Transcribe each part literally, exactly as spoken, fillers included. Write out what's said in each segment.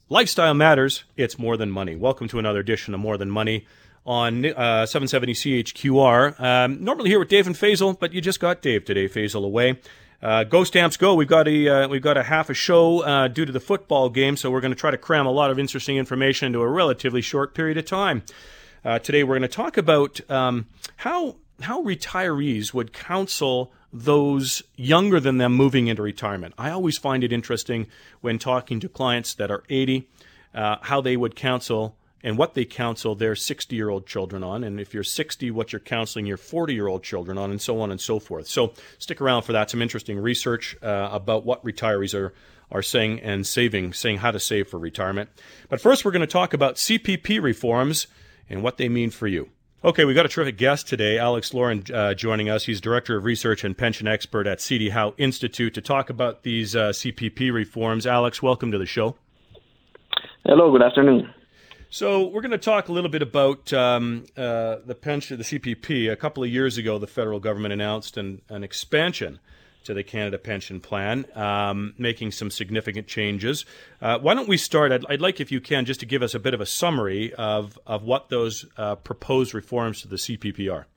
Lifestyle matters. It's more than money. Welcome to another edition of More Than Money on uh, seven seventy C H Q R. Um, normally here with Dave and Faisal, but you just got Dave today. Faisal away. Uh, go Stamps go. We've got a uh, we've got a half a show uh, due to the football game, so we're going to try to cram a lot of interesting information into a relatively short period of time. Uh, today we're going to talk about um, how how retirees would counsel those younger than them moving into retirement. I always find it interesting when talking to clients that are eighty, uh, how they would counsel and what they counsel their sixty-year-old children on. And if you're sixty, what you're counseling your forty-year-old children on, and so on and so forth. So stick around for that. Some interesting research uh, about what retirees are, are saying and saving, saying how to save for retirement. But first, we're going to talk about C P P reforms and what they mean for you. Okay, we got a terrific guest today, Alex Lauren, uh, joining us. He's Director of Research and Pension Expert at C D Howe Institute to talk about these uh, C P P reforms. Alex, welcome to the show. Hello, good afternoon. So we're going to talk a little bit about um, uh, the pension, the C P P. A couple of years ago, the federal government announced an, an expansion to the Canada Pension Plan, um, making some significant changes. Uh, why don't we start? I'd, I'd like, if you can, just to give us a bit of a summary of, of what those uh, proposed reforms to the C P P are.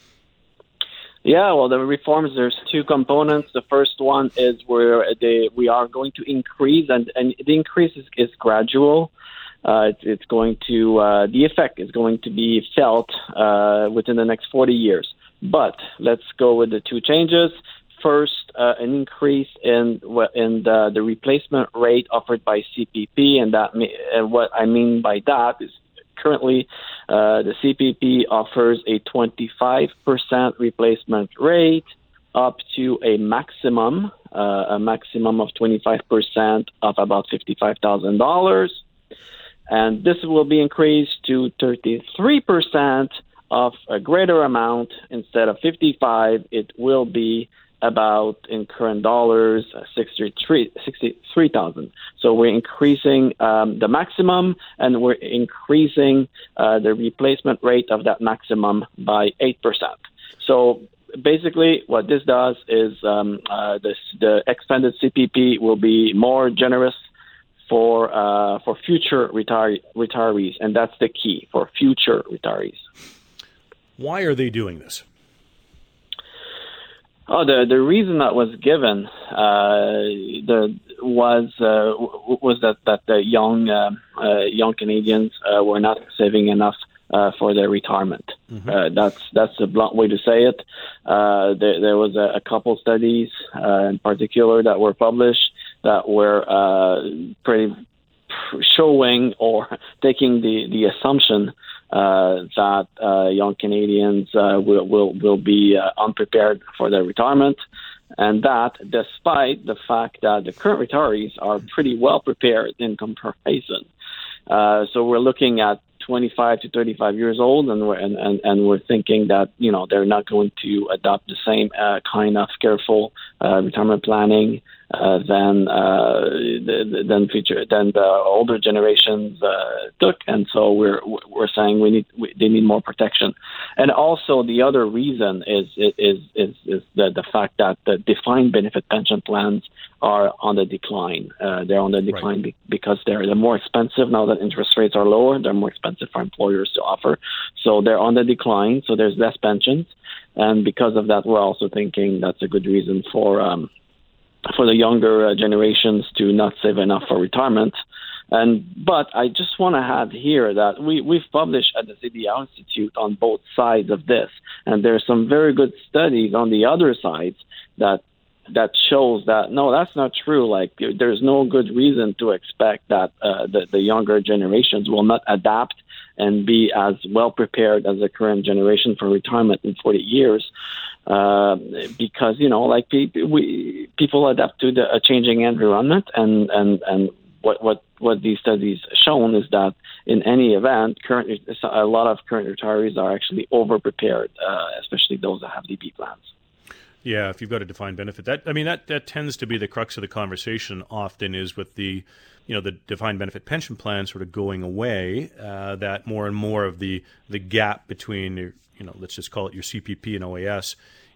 Yeah, well, the reforms, there's two components. The first one is where they, we are going to increase, and, and the increase is, is gradual. Uh, it's, it's going to, uh, the effect is going to be felt uh, within the next forty years. But let's go with the two changes. First, uh, an increase in in the, the replacement rate offered by C P P, and that and what I mean by that is currently uh, the C P P offers a twenty-five percent replacement rate up to a maximum uh, a maximum of twenty-five percent of about fifty-five thousand dollars, and this will be increased to thirty-three percent of a greater amount. Instead of fifty-five, it will be about, in current dollars, sixty-three thousand. So we're increasing um, the maximum, and we're increasing uh, the replacement rate of that maximum by eight percent. So basically what this does is um, uh, this, the expanded C P P will be more generous for uh, for future retire- retirees, and that's the key, for future retirees. Why are they doing this? Oh, the the reason that was given uh, the was uh, was that that the young uh, uh, young Canadians uh, were not saving enough uh, for their retirement. Mm-hmm. Uh, that's that's a blunt way to say it. Uh, there, there was a, a couple studies uh, in particular that were published that were uh, pretty showing or taking the the assumption Uh, that uh, young Canadians uh, will, will will be uh, unprepared for their retirement, and that despite the fact that the current retirees are pretty well prepared in comparison. Uh, so we're looking at twenty-five to thirty-five years old, and we're and, and, and we're thinking that you know they're not going to adopt the same uh, kind of careful uh, retirement planning uh, than uh, than future than the older generations uh, took, and so we're we're saying we need we, they need more protection. And also the other reason is is is is the the fact that the defined benefit pension plans are on the decline. Uh, they're on the decline right. be- because they're they're more expensive now that interest rates are lower. They're more expensive for employers to offer, so they're on the decline. So there's less pensions, and because of that, we're also thinking that's a good reason for um, for the younger uh, generations to not save enough for retirement. And but I just want to add here that we we've published at the C D Howe Institute on both sides of this, and there's some very good studies on the other sides that. that shows that, no, that's not true. Like, there's no good reason to expect that uh, the, the younger generations will not adapt and be as well prepared as the current generation for retirement in forty years. Uh, because, you know, like pe- we, people adapt to the a changing environment, and, and, and what, what, what these studies shown is that in any event, current, a lot of current retirees are actually over-prepared, uh, especially those that have D B plans. Yeah, if you've got a defined benefit, that I mean that, that tends to be the crux of the conversation. Often is with the, you know, the defined benefit pension plan sort of going away. Uh, that more and more of the the gap between your, you know, let's just call it your C P P and O A S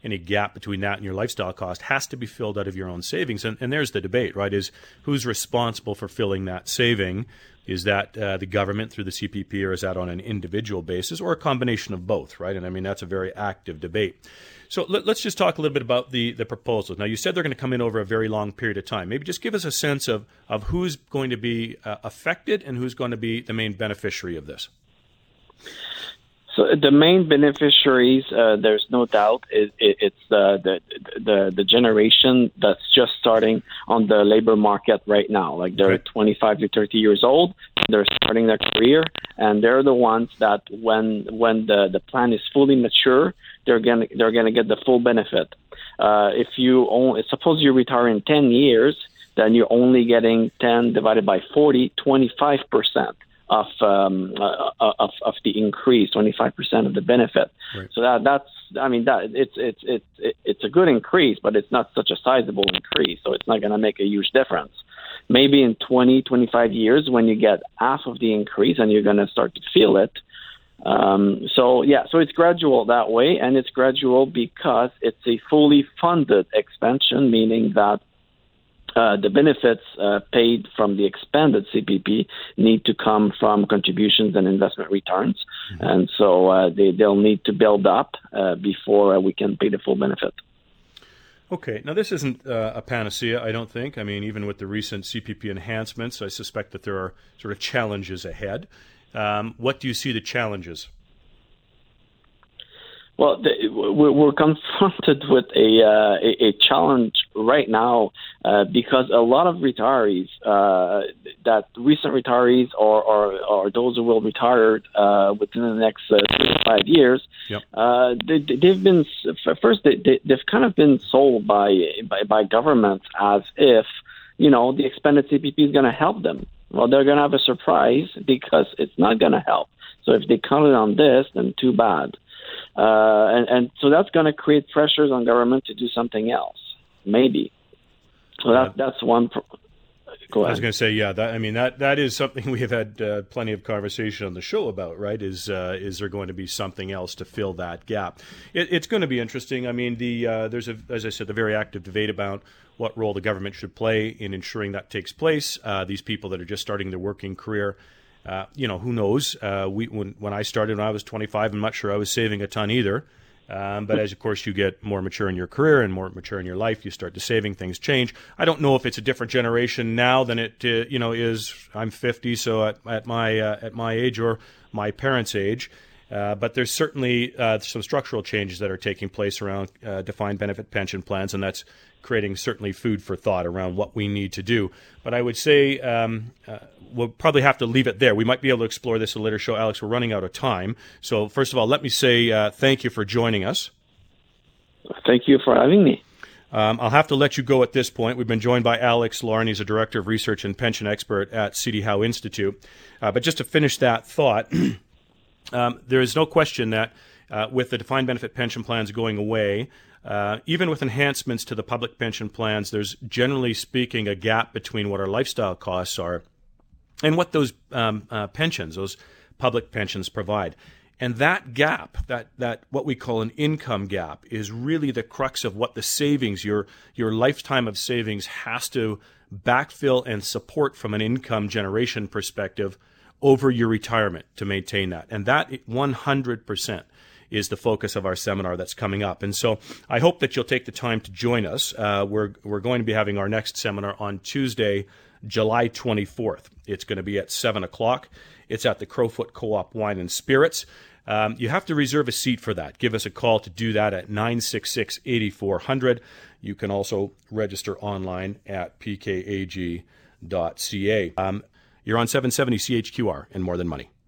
any gap between that and your lifestyle cost has to be filled out of your own savings. And, and there's the debate, right, is who's responsible for filling that saving? Is that uh, the government through the C P P, or is that on an individual basis, or a combination of both, right? And I mean, that's a very active debate. So let, let's just talk a little bit about the, the proposals. Now, you said they're going to come in over a very long period of time. Maybe just give us a sense of, of who's going to be uh, affected and who's going to be the main beneficiary of this. So the main beneficiaries, uh, there's no doubt, it, it, it's uh, the, the the generation that's just starting on the labor market right now. Like they're okay. twenty-five to thirty years old, they're starting their career, and they're the ones that when when the, the plan is fully mature, they're gonna they're gonna get the full benefit. Uh, if you only, suppose you retire in ten years, then you're only getting ten divided by forty, twenty-five percent. Of, um, uh, of of the increase, twenty-five percent of the benefit. Right. So that that's I mean that it's it's it's it's a good increase, but it's not such a sizable increase, so it's not going to make a huge difference. Maybe in twenty, twenty-five years, when you get half of the increase, and you're going to start to feel it. Um, so yeah, so it's gradual that way, and it's gradual because it's a fully funded expansion, meaning that. Uh, the benefits uh, paid from the expanded C P P need to come from contributions and investment returns. Mm-hmm. And so uh, they, they'll need to build up uh, before uh, we can pay the full benefit. Okay. Now, this isn't uh, a panacea, I don't think. I mean, even with the recent C P P enhancements, I suspect that there are sort of challenges ahead. Um, what do you see the challenges? Well, the, we're confronted with a, uh, a, a challenge right now uh, because a lot of retirees, uh, that recent retirees or, or, or those who will retire uh, within the next uh, three to five years, yep. uh, they, they've been first they, they've kind of been sold by by, by governments as if you know the expanded C P P is going to help them. Well, they're going to have a surprise because it's not going to help. So if they counted on this, then too bad. Uh, and, and so that's going to create pressures on government to do something else, maybe. So that, that's one. Pro- Go ahead. I was going to say, yeah. That, I mean, that that is something we have had uh, plenty of conversation on the show about. Right? Is uh, is there going to be something else to fill that gap? It, it's going to be interesting. I mean, the uh, there's a, as I said, the very active debate about what role the government should play in ensuring that takes place. Uh, these people that are just starting their working career. Uh, you know, who knows? Uh, we when when I started when I was twenty-five, I'm not sure I was saving a ton either. Um, but as, of course, you get more mature in your career and more mature in your life, you start to saving, things change. I don't know if it's a different generation now than it, uh, you know, is. I'm fifty, so at, at my uh, at my age or my parents' age. Uh, but there's certainly uh, some structural changes that are taking place around uh, defined benefit pension plans, and that's creating certainly food for thought around what we need to do. But I would say um, uh, we'll probably have to leave it there. We might be able to explore this in a later show. Alex, we're running out of time. So first of all, let me say uh, thank you for joining us. Thank you for having me. Um, I'll have to let you go at this point. We've been joined by Alex Lauren. He's a Director of Research and Pension Expert at C D Howe Institute. Uh, but just to finish that thought, um, there is no question that uh, with the defined benefit pension plans going away, Uh, even with enhancements to the public pension plans, there's generally speaking a gap between what our lifestyle costs are and what those um, uh, pensions, those public pensions provide. And that gap, that that what we call an income gap, is really the crux of what the savings, your your lifetime of savings has to backfill and support from an income generation perspective over your retirement to maintain that. And that one hundred percent is the focus of our seminar that's coming up. And so I hope that you'll take the time to join us. Uh, we're we're going to be having our next seminar on Tuesday, July twenty-fourth. It's going to be at seven o'clock. It's at the Crowfoot Co-op Wine and Spirits. Um, you have to reserve a seat for that. Give us a call to do that at nine six six, eight four zero zero. You can also register online at p k a g dot c a. Um, you're on seven seventy C H Q R and More Than Money.